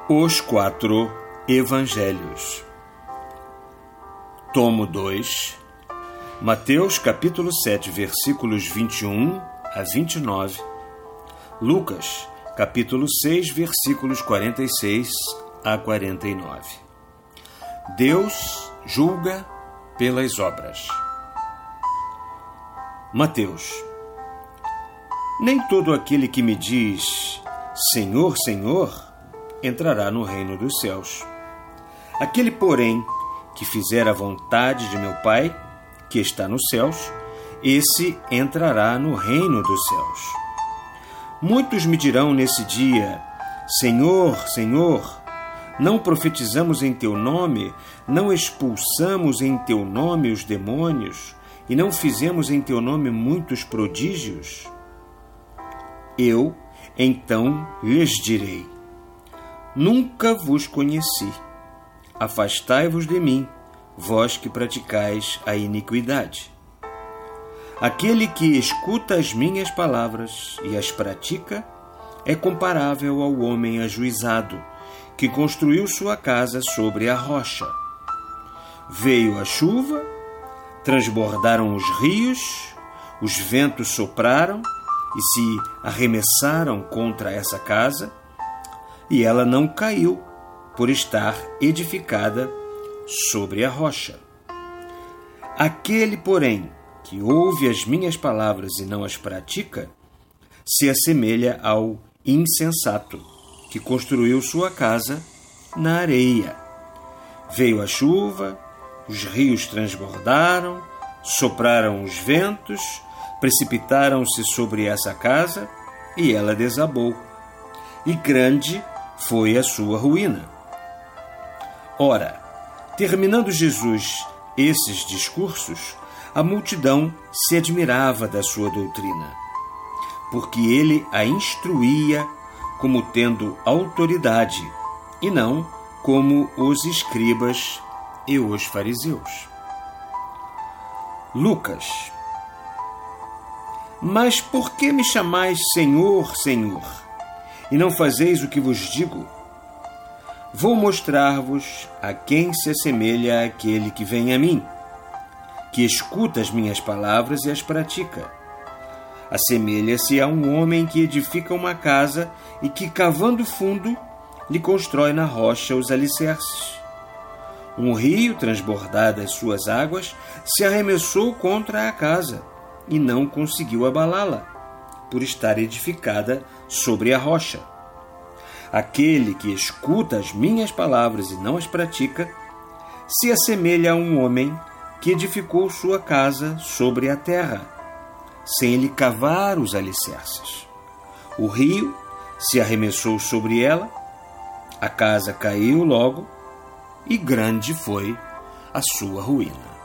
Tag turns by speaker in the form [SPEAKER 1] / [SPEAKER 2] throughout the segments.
[SPEAKER 1] Os 4 Evangelhos. Tomo 2, Mateus capítulo 7, versículos 21 a 29, Lucas capítulo 6, versículos 46 a 49. Deus julga pelas obras. Mateus. Nem todo aquele que me diz Senhor, Senhor, entrará no reino dos céus. Aquele, porém, que fizer a vontade de meu Pai, que está nos céus, esse entrará no reino dos céus. Muitos me dirão nesse dia: Senhor, Senhor, não profetizamos em teu nome, não expulsamos em teu nome os demônios, e não fizemos em teu nome muitos prodígios? Eu, então, lhes direi: Nunca vos conheci. Afastai-vos de mim, vós que praticais a iniquidade. Aquele que escuta as minhas palavras e as pratica é comparável ao homem ajuizado, que construiu sua casa sobre a rocha. Veio a chuva, transbordaram os rios, os ventos sopraram e se arremessaram contra essa casa, e ela não caiu, por estar edificada sobre a rocha. Aquele, porém, que ouve as minhas palavras e não as pratica, se assemelha ao insensato, que construiu sua casa na areia. Veio a chuva, os rios transbordaram, sopraram os ventos, precipitaram-se sobre essa casa, e ela desabou. E grande foi a sua ruína. Ora, terminando Jesus esses discursos, a multidão se admirava da sua doutrina, porque ele a instruía como tendo autoridade, e não como os escribas e os fariseus. Lucas. Mas por que me chamais Senhor, Senhor, e não fazeis o que vos digo? Vou mostrar-vos a quem se assemelha aquele que vem a mim, que escuta as minhas palavras e as pratica. Assemelha-se a um homem que edifica uma casa e que, cavando fundo, lhe constrói na rocha os alicerces. Um rio, transbordado as suas águas, se arremessou contra a casa e não conseguiu abalá-la, por estar edificada sobre a rocha. Aquele que escuta as minhas palavras e não as pratica, se assemelha a um homem que edificou sua casa sobre a terra, sem lhe cavar os alicerces. O rio se arremessou sobre ela, a casa caiu logo, e grande foi a sua ruína.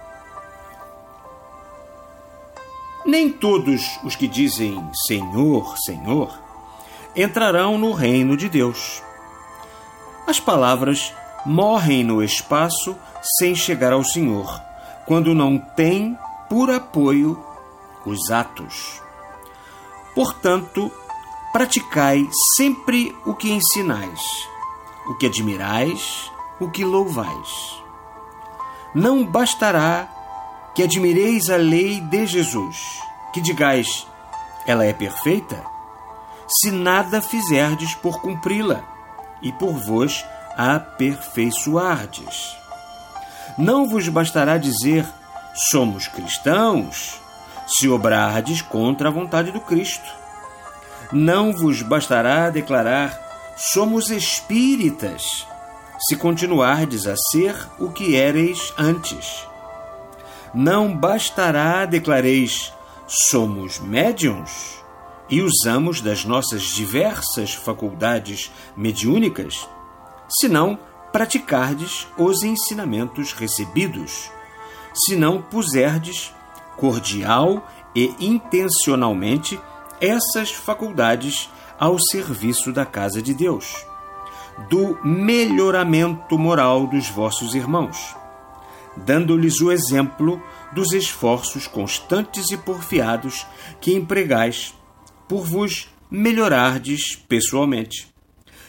[SPEAKER 1] Nem todos os que dizem Senhor, Senhor, entrarão no reino de Deus. As palavras morrem no espaço sem chegar ao Senhor, quando não têm por apoio os atos. Portanto, praticai sempre o que ensinais, o que admirais, o que louvais. Não bastará que admireis a lei de Jesus, que digais, ela é perfeita, se nada fizerdes por cumpri-la e por vos aperfeiçoardes. Não vos bastará dizer, somos cristãos, se obrardes contra a vontade do Cristo. Não vos bastará declarar, somos espíritas, se continuardes a ser o que éreis antes. Não bastará declareis, somos médiuns, e usamos das nossas diversas faculdades mediúnicas, se não praticardes os ensinamentos recebidos, se não puserdes cordial e intencionalmente essas faculdades ao serviço da casa de Deus, do melhoramento moral dos vossos irmãos, dando-lhes o exemplo dos esforços constantes e porfiados que empregais por vos melhorardes pessoalmente,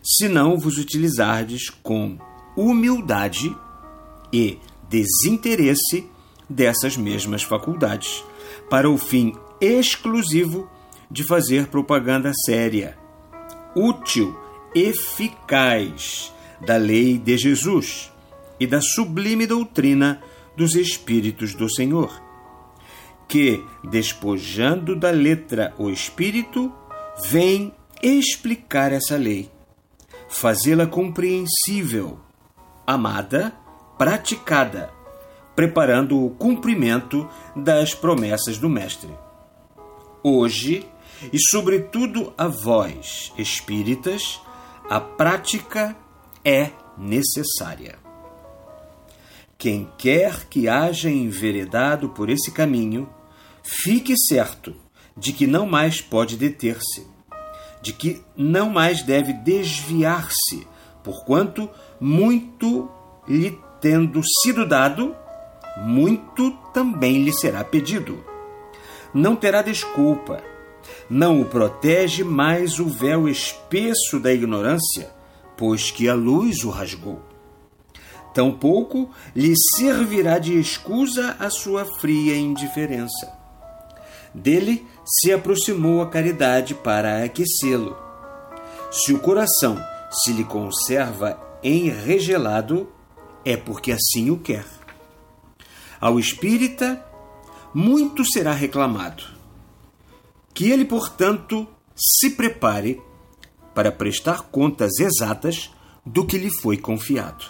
[SPEAKER 1] se não vos utilizardes com humildade e desinteresse dessas mesmas faculdades, para o fim exclusivo de fazer propaganda séria, útil, eficaz da lei de Jesus e da sublime doutrina dos Espíritos do Senhor, que, despojando da letra o Espírito, vem explicar essa lei, fazê-la compreensível, amada, praticada, preparando o cumprimento das promessas do Mestre. Hoje, e sobretudo a vós, espíritas, a prática é necessária. Quem quer que haja enveredado por esse caminho, fique certo de que não mais pode deter-se, de que não mais deve desviar-se, porquanto muito lhe tendo sido dado, muito também lhe será pedido. Não terá desculpa, não o protege mais o véu espesso da ignorância, pois que a luz o rasgou. Tampouco lhe servirá de escusa a sua fria indiferença. Dele se aproximou a caridade para aquecê-lo. Se o coração se lhe conserva enregelado, é porque assim o quer. Ao espírita, muito será reclamado. Que ele, portanto, se prepare para prestar contas exatas do que lhe foi confiado.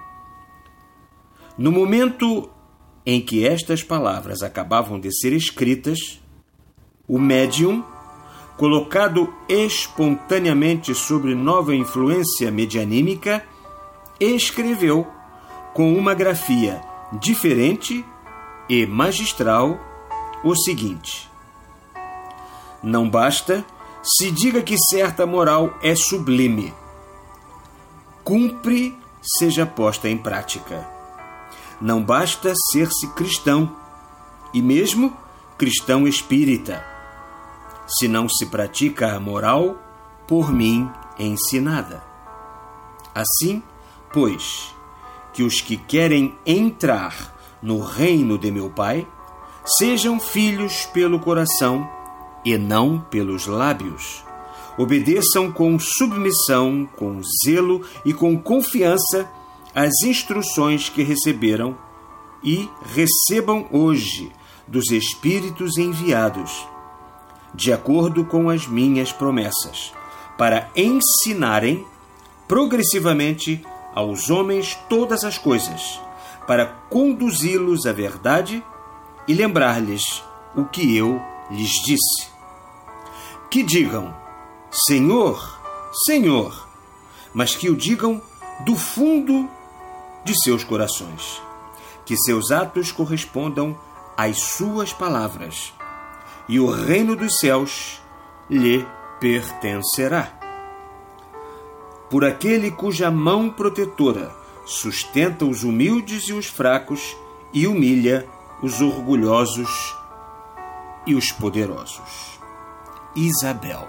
[SPEAKER 1] No momento em que estas palavras acabavam de ser escritas, o médium, colocado espontaneamente sob nova influência medianímica, escreveu com uma grafia diferente e magistral o seguinte: não basta se diga que certa moral é sublime. Cumpre seja posta em prática. Não basta ser-se cristão, e mesmo cristão espírita, se não se pratica a moral por mim ensinada. Assim, pois, que os que querem entrar no reino de meu Pai sejam filhos pelo coração e não pelos lábios. Obedeçam com submissão, com zelo e com confiança as instruções que receberam e recebam hoje dos Espíritos enviados, de acordo com as minhas promessas, para ensinarem progressivamente aos homens todas as coisas, para conduzi-los à verdade e lembrar-lhes o que eu lhes disse. Que digam, Senhor, Senhor, mas que o digam do fundo de seus corações, que seus atos correspondam às suas palavras, e o reino dos céus lhe pertencerá. Por aquele cuja mão protetora sustenta os humildes e os fracos e humilha os orgulhosos e os poderosos. Isabel.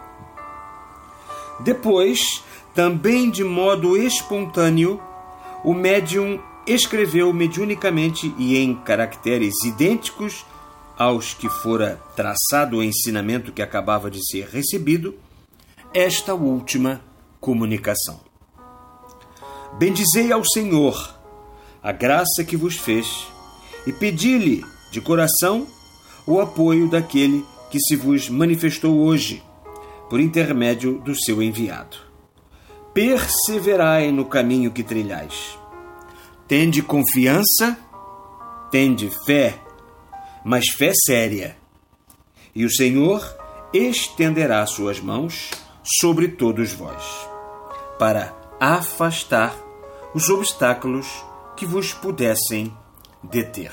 [SPEAKER 1] Depois, também de modo espontâneo, o médium escreveu mediunicamente e em caracteres idênticos aos que fora traçado o ensinamento que acabava de ser recebido, esta última comunicação. Bendizei ao Senhor a graça que vos fez e pedi-lhe de coração o apoio daquele que se vos manifestou hoje, por intermédio do seu enviado. Perseverai no caminho que trilhais. Tende confiança, tende fé, mas fé séria. E o Senhor estenderá suas mãos sobre todos vós, para afastar os obstáculos que vos pudessem deter.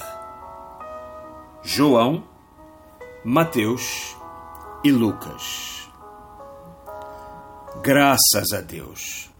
[SPEAKER 1] João, Mateus e Lucas. Graças a Deus.